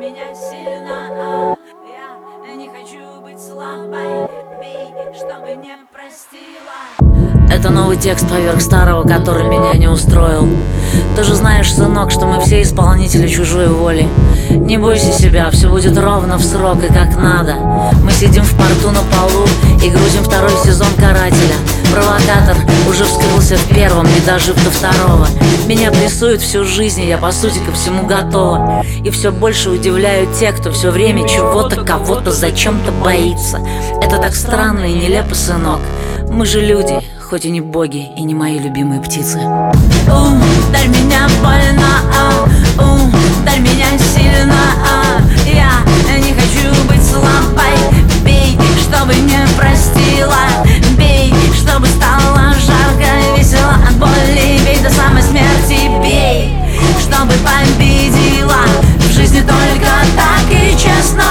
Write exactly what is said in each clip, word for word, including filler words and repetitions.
меня сильно, а я не хочу быть слабой. Бей, чтобы не простила. Это новый текст поверх старого, который меня не устроил. Ты же знаешь, сынок, что мы все исполнители чужой воли. Не бойся себя, все будет ровно в срок и как надо. Мы сидим в порту на полу и грузим второй сезон «Карателя». Провокатор уже вскрылся в первом, не дожив до второго. Меня прессуют всю жизнь, и я по сути ко всему готова. И все больше удивляют те, кто все время чего-то, кого-то, зачем-то боится. Это так странно и нелепо, сынок. Мы же люди, хоть и не боги, и не мои любимые птицы. Ударь меня больно, а, ударь меня сильно, а я не хочу быть слабой. Бей, чтобы не простила. Бей, чтобы стало жарко, весело от боли. Бей до самой смерти, бей, чтобы победила. В жизни только так и честно.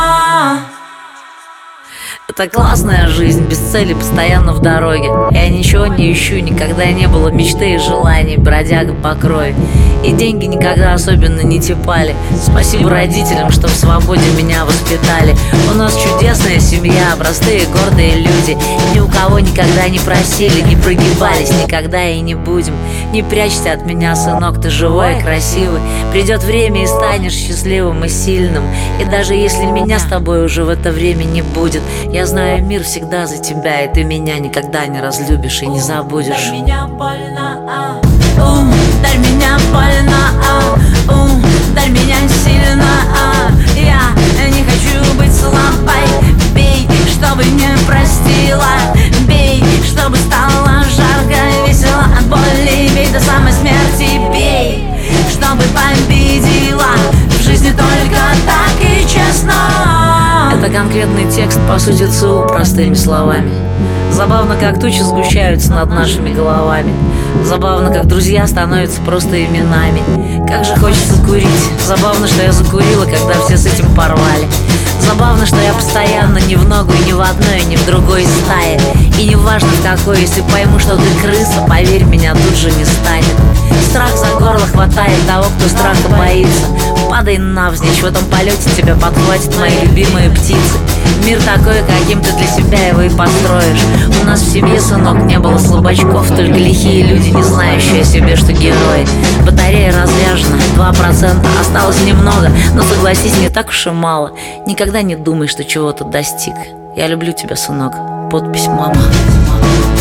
Это классная жизнь, без цели, постоянно в дороге. Я ничего не ищу, никогда не было мечты и желаний, бродяга по крови. И деньги никогда особенно не тепали. Спасибо родителям, что в свободе меня воспитали. У нас чудесная семья, простые гордые люди. Ни у кого никогда не просили, не прогибались, никогда и не будем. Не прячься от меня, сынок, ты живой и красивый. Придет время и станешь счастливым и сильным. И даже если меня с тобой уже в это время не будет, я знаю, мир всегда за тебя, и ты меня никогда не разлюбишь и не забудешь. Ударь меня больно, а, ударь меня больно, а, ударь меня сильно, а я не хочу быть слабой. Бей, чтобы не простила. Бей, чтобы стало жарко, весело от боли. Бей до самой смерти, бей, чтобы победила. В жизни только так и честно. Это конкретный текст, по сути, ЦУ, простыми словами. Забавно, как тучи сгущаются над нашими головами. Забавно, как друзья становятся просто именами. Как же хочется курить. Забавно, что я закурила, когда все с этим порвали. Забавно, что я постоянно ни в ногу, и ни в одной, и ни в другой стае. И не важно в какой, если пойму, что ты крыса, поверь, меня тут же не станет. Страх за горло хватает того, кто страха боится. Падай навзничь, в этом полете тебя подхватят мои любимые птицы. Мир такой, каким ты для себя его и построишь. У нас в семье, сынок, не было слабачков, только лихие люди, не знающие о себе, что герои. Батарея разряжена, два процента, осталось немного, но согласись, не так уж и мало. Никогда не думай, что чего-то достиг. Я люблю тебя, сынок. Подпись «Мама».